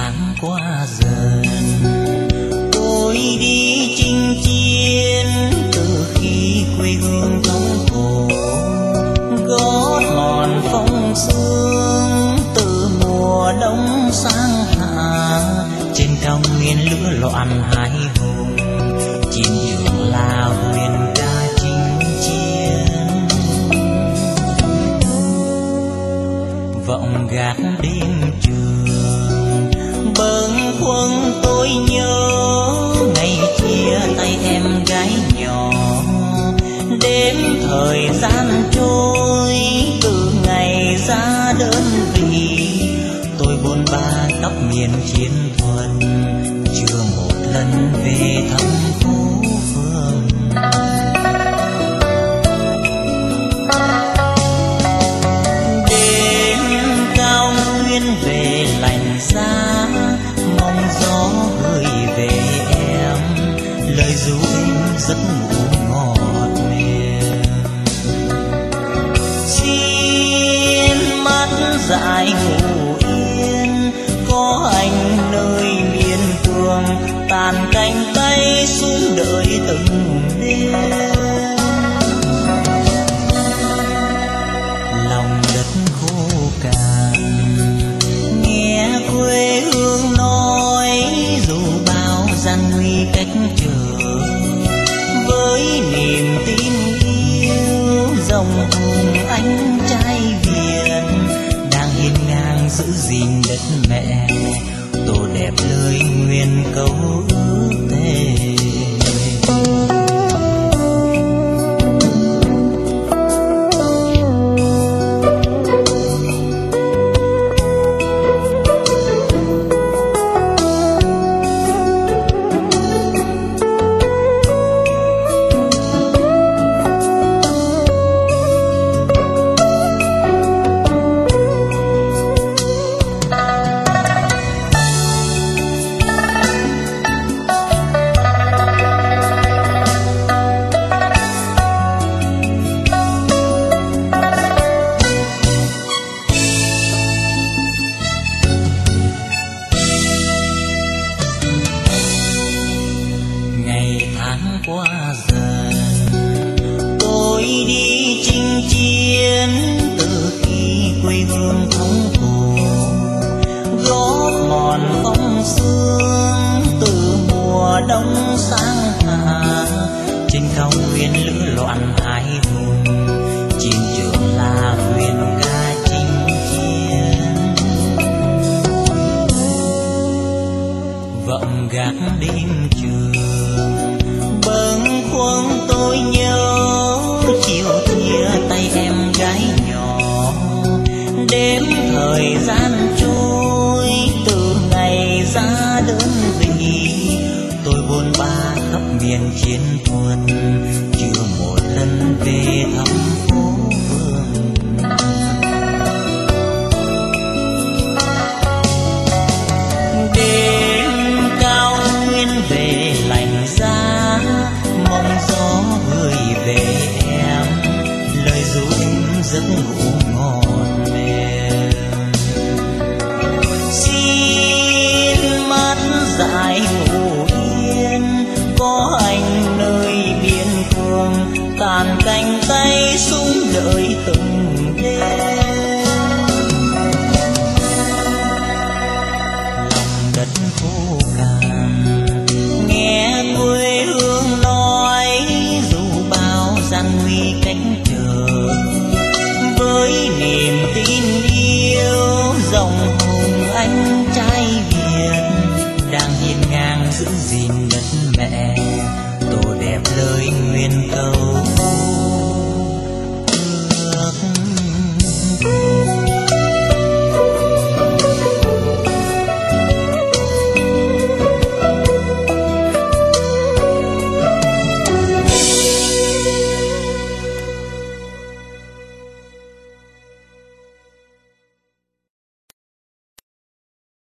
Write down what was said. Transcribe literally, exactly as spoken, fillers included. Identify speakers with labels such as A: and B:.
A: tháng qua dần, tôi đi chinh chiến từ khi quê hương thống khổ, gót mòn phong sương từ mùa đông sang hạ. Trên cao nguyên lửa loạn hai hùng, chiến trường là huyền ca chinh chiến. Vọng gác đêm trường bâng khuâng tôi nhớ ngày chia tay em gái nhỏ. Đêm thời gian trôi từ ngày ra đơn vị, tôi bôn ba khắp miền chiến thuần, chưa một lần về thăm phố phường. Đêm cao nguyên về lạnh giá, mong gió gửi về em lời ru êm giấc ngủ ngọt mềm. Xin mắt dại ngủ yên, có anh nơi miền phương, tàn cánh tay xuống đợi từng đêm. Lòng đất khô cằn nghe quê hương nói, dù bao gian nguy cách trở, với niềm tin yêu dòng hùng anh trai Việt đang hiên ngang giữ gìn đất mẹ, tô đẹp lời nguyện câu ước thề. Qua dần tôi đi chinh chiến từ khi quê hương thống khổ, gót mòn phong sương từ mùa đông sang hạ. Trên cao nguyên lửa loạn hai hùng, chiến trường là huyền ca chinh chiến. Vọng gác đêm trường bâng khuâng tôi nhớ chiều chia tay em gái nhỏ. Đêm thời gian trôi từ ngày ra đơn vị, tôi bôn ba khắp miền chiến thuần, chưa một lần về thăm phố phường. Đêm cao nguyên về lạnh giá, mong gió gửi về em lời ru êm giấc ngủ ngon mềm. Xin mắt dại ngủ yên, có anh nơi biên cương, tàn cánh tay xuống đợi từng đêm. Lòng đất khô cằn nghe quê hương nói, dù bao gian nguy cách trở, với niềm tin yêu dòng hùng anh trai Việt đang hiên ngang giữ gìn đất mẹ, tô đẹp lời nguyện cầu